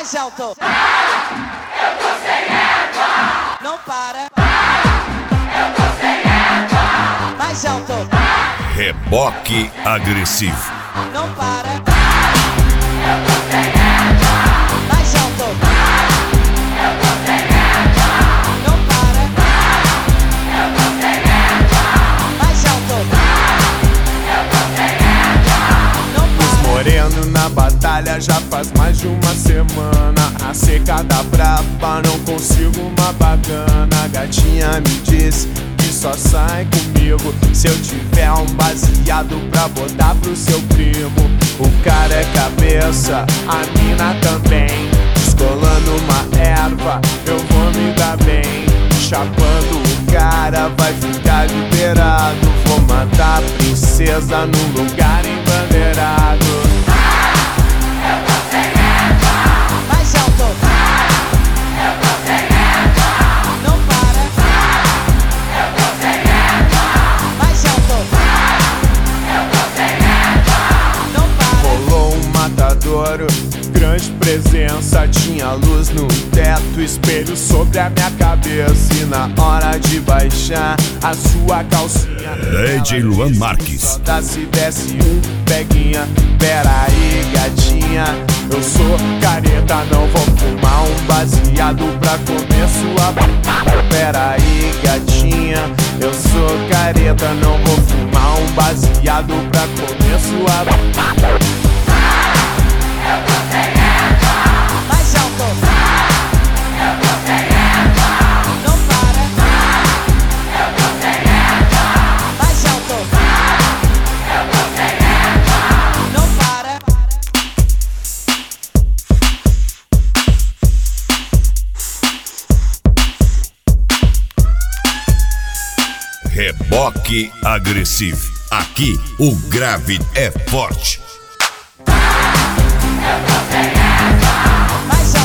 Mais alto. Eu tô sem égua. Não para. Eu tô sem égua. Mais alto. Reboque agressivo. Não para. Eu tô sem égua. Mais alto. Eu tô sem égua. Não para. Eu tô sem égua. Mais alto. Eu tô sem égua. Não para. Moreno na batalha já faz mais de uma semana. A secada braba, não consigo uma bagana. A gatinha me disse que só sai comigo se eu tiver um baseado pra botar pro seu primo. O cara é cabeça, a mina também. Descolando uma erva, eu vou me dar bem. Chapando o cara, vai ficar liberado. Vou matar a princesa num lugar embandeirado. Eu tô sem égua. Mais alto. Eu tô sem égua. Não para. Eu tô sem égua. Mais alto. Eu tô sem égua. Não para. Rolou um matadouro, grande presença. Tinha luz no teto, espelho sobre a minha cabeça. E na hora de baixar a sua calcinha, DJ Luan Marques. solta se desce um peguinha. Pera aí, gatinha, eu sou careta, não vou fumar um baseado pra comer sua b****. Pera aí, gatinha, eu sou careta, não vou fumar um baseado pra comer sua b****. Eu tô sem égua. Mais alto. Eu tô sem égua. Não para. Eu tô sem égua. Mais alto. Eu tô sem égua. Não para. Reboque agressivo. Aqui o grave é forte. Eu tô sem égua. Mais alto.